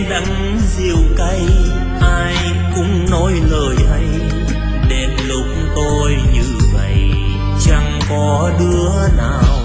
đắng rượu cay, ai cũng nói lời hay. Đến lúc tôi như vậy chẳng có đứa nào